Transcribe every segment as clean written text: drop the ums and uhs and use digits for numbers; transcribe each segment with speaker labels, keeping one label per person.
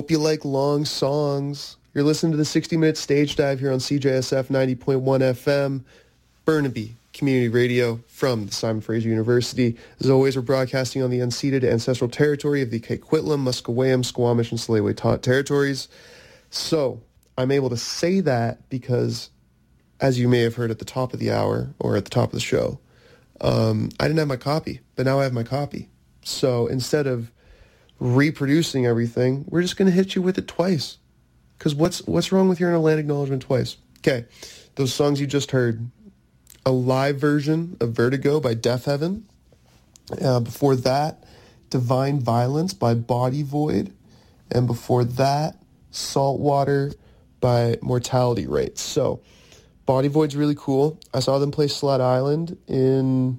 Speaker 1: Hope you like long songs. You're listening to the 60-minute stage dive here on CJSF 90.1 FM, Burnaby Community Radio from the Simon Fraser University. As always, we're broadcasting on the unceded ancestral territory of the Coquitlam, Musqueam, Squamish, and Tsleil-Waututh territories. So I'm able to say that because, as you may have heard at the top of the hour or at the top of the show, I didn't have my copy, but now I have my copy. So instead of reproducing everything, we're just going to hit you with it twice. Because what's wrong with hearing a land acknowledgement twice? Okay, those songs you just heard, a live version of Vertigo by Deaf Heaven. Before that, Divine Violence by Body Void. And before that, Saltwater by Mortality Rates. So, Body Void's really cool. I saw them play Slut Island in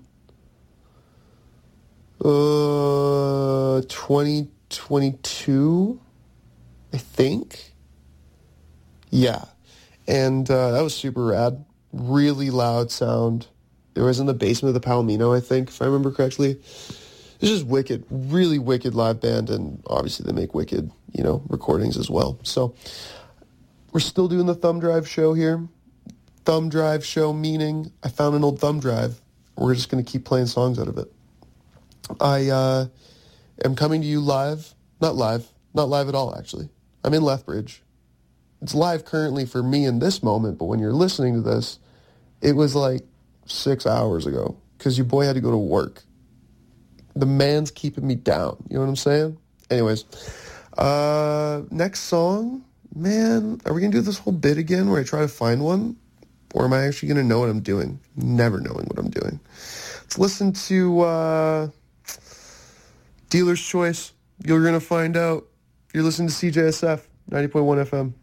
Speaker 1: 2022, I think. Yeah, and that was super rad. Really loud sound. It was in the basement of the Palomino, I think, if I remember correctly. It's just wicked, really wicked live band, and obviously they make wicked, recordings as well. So we're still doing the thumb drive show here. Thumb drive show meaning I found an old thumb drive. We're just going to keep playing songs out of it. I am coming to you live. Not live at all, actually. I'm in Lethbridge. It's live currently for me in this moment, but when you're listening to this, it was like 6 hours ago because your boy had to go to work. The man's keeping me down. You know what I'm saying? Anyways, next song, man, are we going to do this whole bit again where I try to find one? Or am I actually going to know what I'm doing? Never knowing what I'm doing. Let's listen to Dealer's Choice. You're going to find out. You're listening to CJSF 90.1 FM.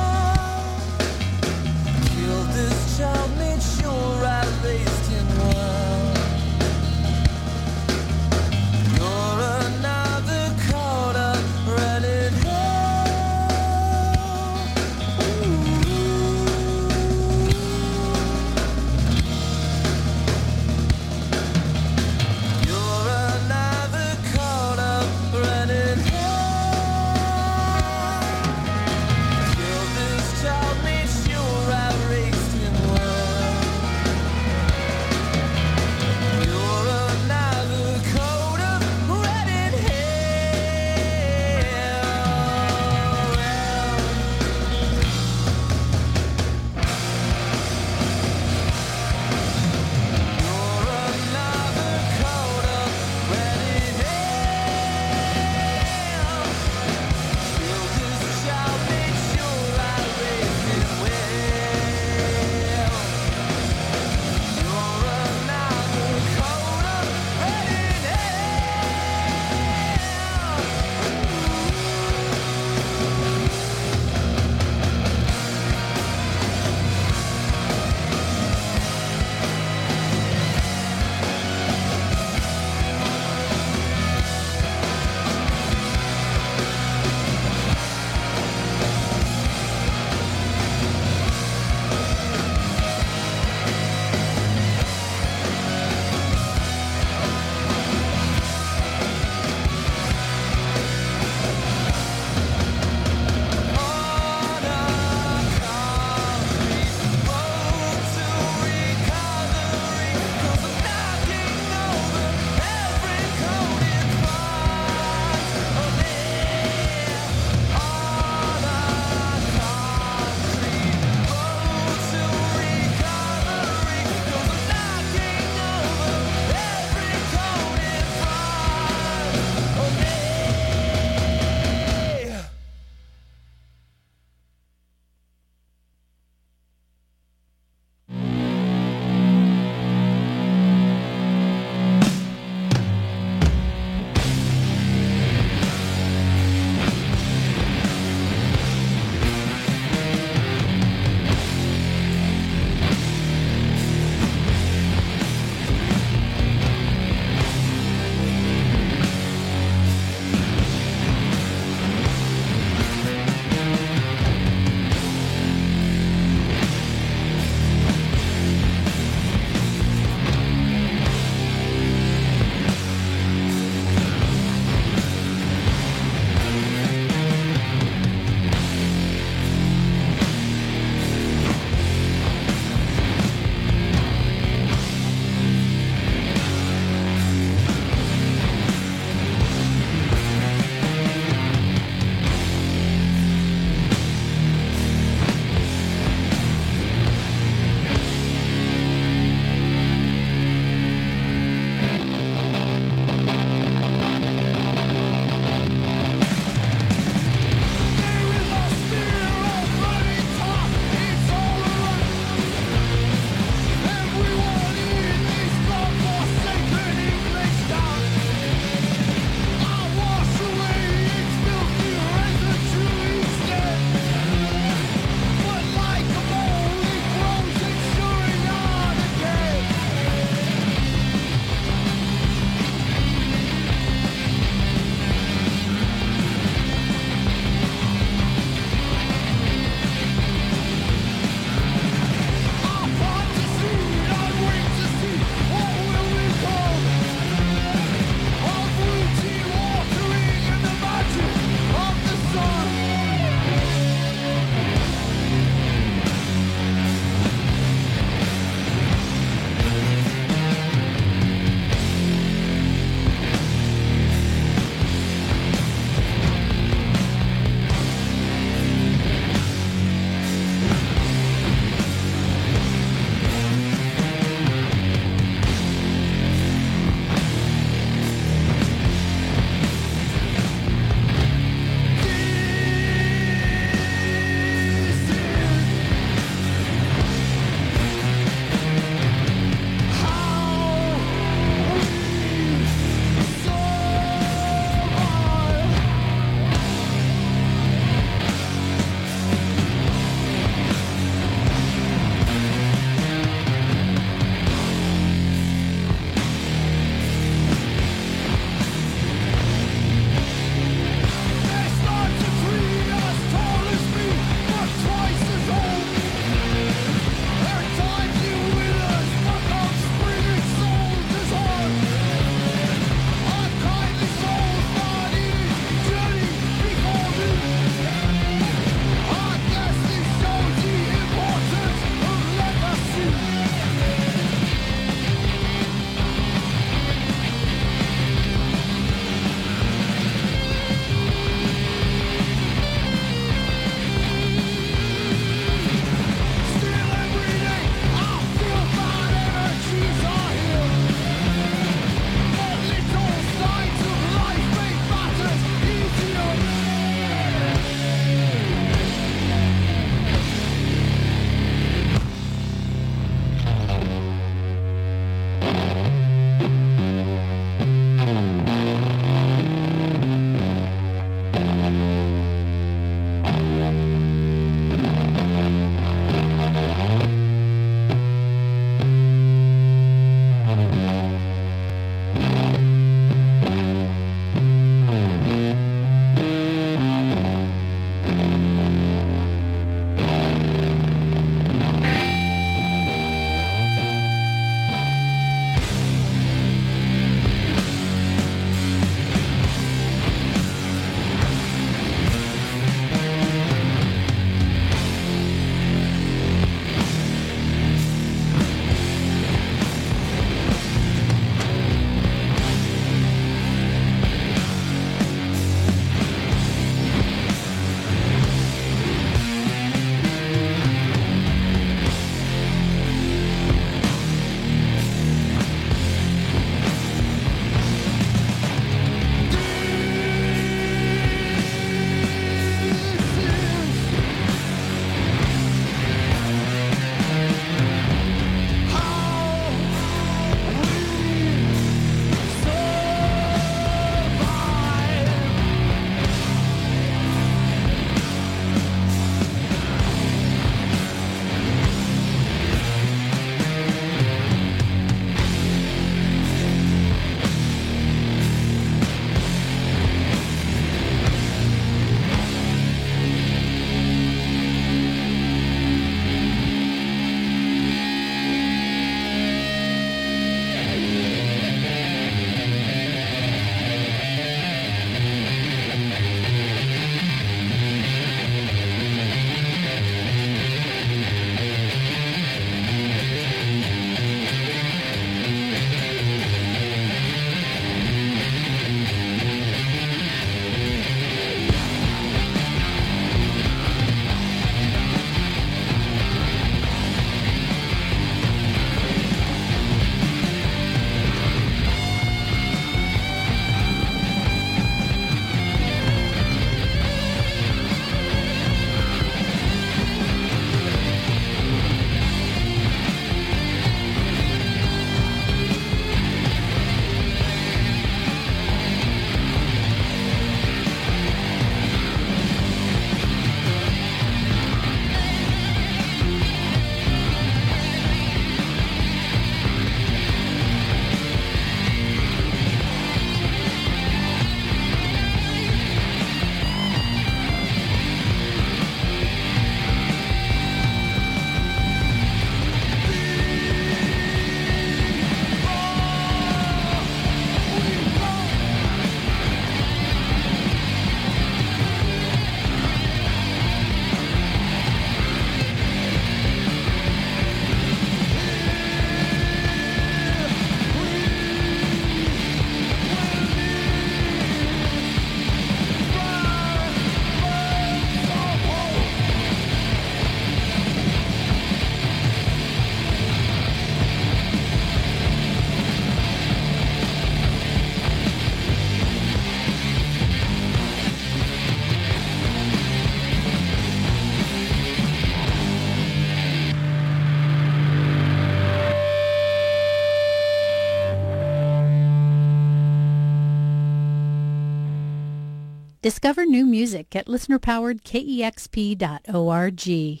Speaker 2: Discover new music at listenerpoweredkexp.org.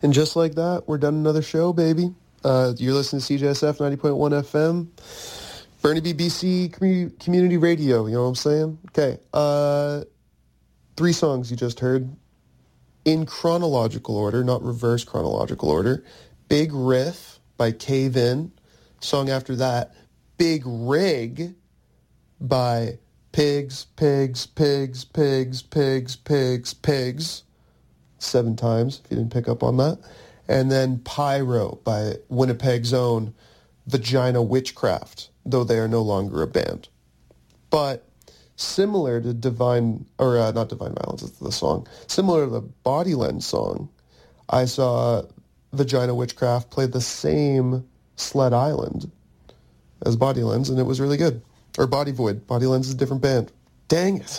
Speaker 1: And just like that, we're done another show, baby. You're listening to CJSF 90.1 FM. Burnaby, BC Community Radio, you know what I'm saying? Okay, 3 songs you just heard. In chronological order, not reverse chronological order. Big Riff by Cave In. Song after that, Big Rig by Pigs, Pigs, Pigs, Pigs, Pigs, Pigs, Pigs. 7 times, if you didn't pick up on that. And then Pyro by Winnipeg's own Vagina Witchcraft, though they are no longer a band. But similar to not Divine Violence, it's the song. Similar to the Body Lens song, I saw Vagina Witchcraft play the same Sled Island as Body Lens, and it was really good. Or Body Void. Body Lens is a different band. Dang it.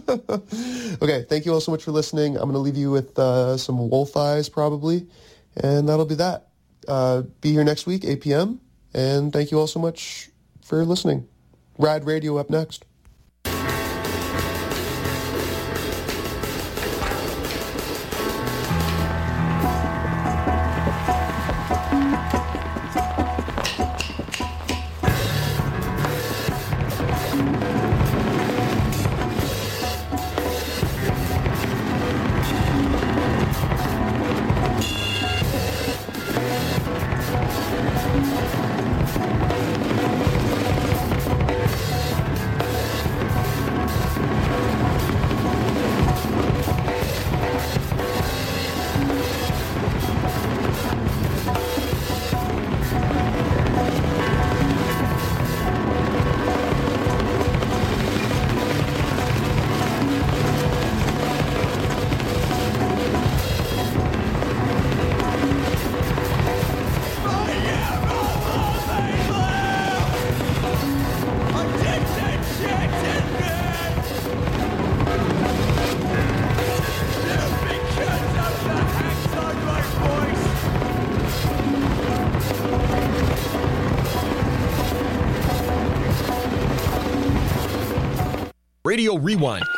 Speaker 1: Okay, thank you all so much for listening. I'm going to leave you with some Wolf Eyes, probably, and that'll be that. Be here next week, 8 p.m., and thank you all so much for listening. Rad Radio up next.
Speaker 3: Radio Rewind.